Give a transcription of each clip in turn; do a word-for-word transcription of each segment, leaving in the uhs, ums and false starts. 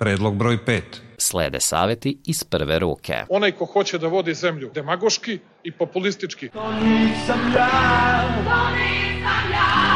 Predlog broj pet. Slede saveti iz prve ruke. Onaj ko hoće da vodi zemlju demagoški i populistički. To nisam ja, to nisam ja.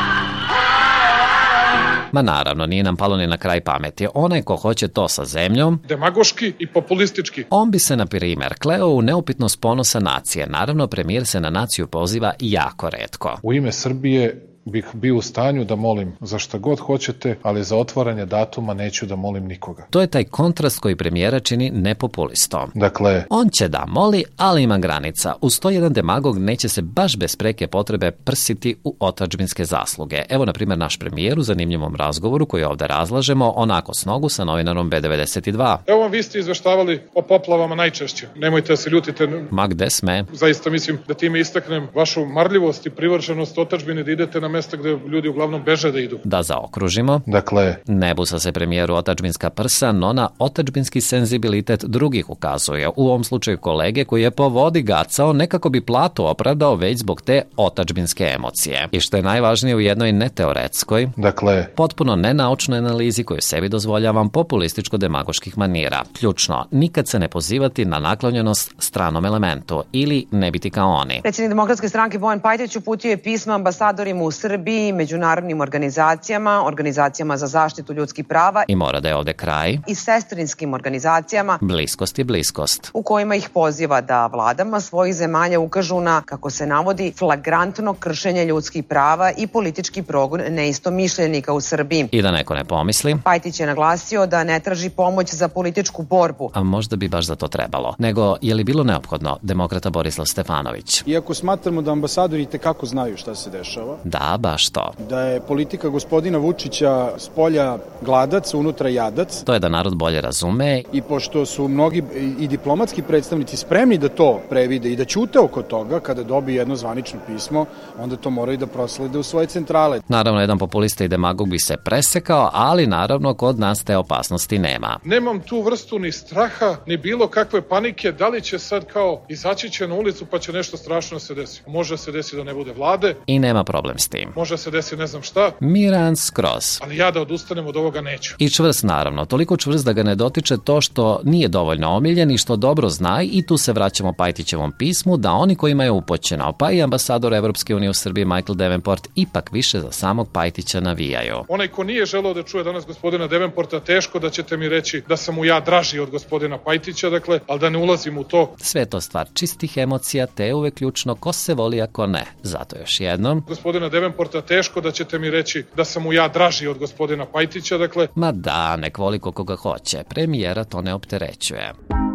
Ma naravno, nije nam palo ni na kraj pameti. Onaj ko hoće to sa zemljom, demagoški i populistički. On bi se, na primer, kleo u neupitnost ponosa nacije. Naravno, premijer se na naciju poziva jako retko. U ime Srbije bih bio u stanju da molim za šta god hoćete, ali za otvaranje datuma neću da molim nikoga. To je taj kontrast koji premijera čini nepopulistom. Dakle, on će da moli, ali ima granica. Uz to jedan demagog neće se baš bez preke potrebe prsiti u otadžbinske zasluge. Evo, na primjer, naš premijer u zanimljivom razgovoru koji ovde razlažemo, onako s nogu sa novinarom B devedeset dva. Evo vam, vi ste izveštavali o poplavama najčešće. Nemojte da se ljutite. Ma gde sme? Zaista mislim da time istaknem vašu marljivost i privrženost otadžbini da idete na mesta gde ljudi uglavnom beže da idu. Da zaokružimo. Dakle, ne busa se premijeru otadžbinska prsa, no na otadžbinski senzibilitet drugih ukazuje. U ovom slučaju kolege koji je po vodi gacao, nekako bi platu opravdao već zbog te otadžbinske emocije. I što je najvažnije, u jednoj neteoretskoj, dakle, potpuno nenaučnoj analizi koju sebi dozvoljavam populističko-demagoških manira. Ključno, nikad se ne pozivati na naklonjenost stranom elementu ili ne biti kao oni. Predsjednik Demokratske stranke Bojan Pajtić uputio je pisma ambasadorima u Srbiji, međunarodnim organizacijama, organizacijama za zaštitu ljudskih prava i mora da je ovde kraj i sestrinskim organizacijama bliskost i bliskost, u kojima ih poziva da vladama svojih zemalja ukažu na, kako se navodi, flagrantno kršenje ljudskih prava i politički progon neistomišljenika u Srbiji. I da neko ne pomisli, Pajtić je naglasio da ne traži pomoć za političku borbu. A možda bi baš za to trebalo. Nego, je li bilo neophodno, demokrata Borislav Stefanović? Iako smatramo da ambasadori itekako znaju šta se dešava. Da, baš to. Da je politika gospodina Vučića s polja gladac, unutra jadac. To je da narod bolje razume. I pošto su mnogi i diplomatski predstavnici spremni da to previde i da ćute oko toga, kada dobije jedno zvanično pismo, onda to moraju da proslede u svoje centrale. Naravno, jedan populista i demagog bi se presekao, ali naravno kod nas te opasnosti nema. Nemam tu vrstu ni straha, ni bilo kakve panike, da li će sad kao izaći će na ulicu pa će nešto strašno se desiti. Može se desiti da ne bude vlade. I nema problem s tim. Može se desiti ne znam šta. Miran skroz. Ali ja da odustanem od ovoga neću. I čvrst naravno, toliko čvrst da ga ne dotiče to što nije dovoljno omiljen i što dobro zna, i tu se vraćamo Pajtićevom pismu, da oni kojima je upoćeno, pa i ambasador Evropske unije u Srbiji Michael Davenport, ipak više za samog Pajtića navijaju. Onaj ko nije želeo da čuje danas gospodina Davenporta, teško da ćete mi reći da sam mu ja draži od gospodina Pajtića, dakle, ali da ne ulazim u to. Sve to stvar čistih emocija, te uvek ključno ko se voli ako ne. Zato još jednom, gospodina Davenporta, teško da ćete mi reći da sam mu ja draži od gospodina Pajtića, dakle. Ma da, nek voli koga hoće, premijera to ne opterećuje.